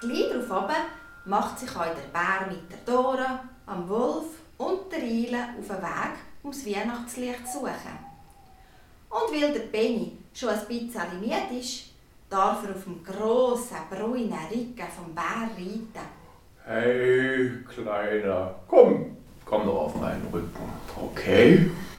Gleich darauf oben macht sich auch der Bär mit der Dora, am Wolf und der Eile auf den Weg, um das Weihnachtslicht zu suchen. Und weil der Benni schon ein bisschen müde ist, darf er auf dem grossen, braunen Rücken vom Bär reiten. Hey, Kleiner, komm doch auf meinen Rücken, okay?